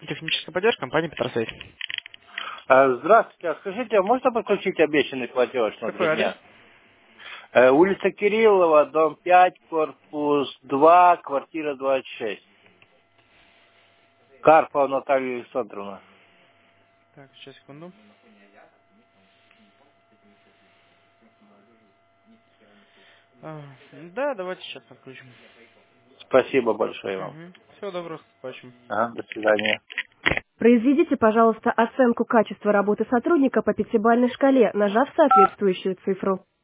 Техническая поддержка компании Петросвязь. Здравствуйте. Скажите, а можно подключить обещанный платеж на 3 Какой адрес? дня? Улица Кириллова, дом 5, корпус 2, квартира 26. Карпова Наталья Александровна. Так, сейчас, секунду. Да, давайте сейчас подключим. Спасибо большое вам. Угу. Всего доброго, плачем. Ага, до свидания. Произведите, пожалуйста, оценку качества работы сотрудника по пятибалльной шкале, нажав соответствующую цифру.